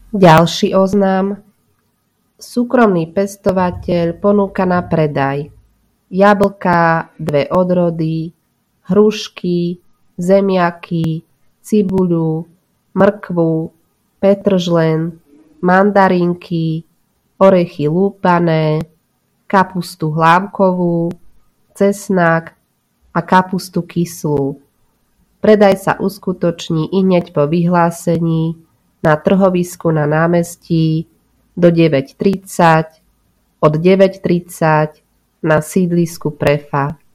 Ďalší oznám. Súkromný pestovateľ ponúka na predaj jablká 2 odrody, hrušky, zemiaky, cibuľu, mrkvu, petržlen, mandarinky, orechy lúpané, kapustu hlávkovú, cesnak a kapustu kyslú. Predaj sa uskutoční ihneď po vyhlásení na trhovisku na námestí do 9:30, od 9:30 na sídlisku Prefa.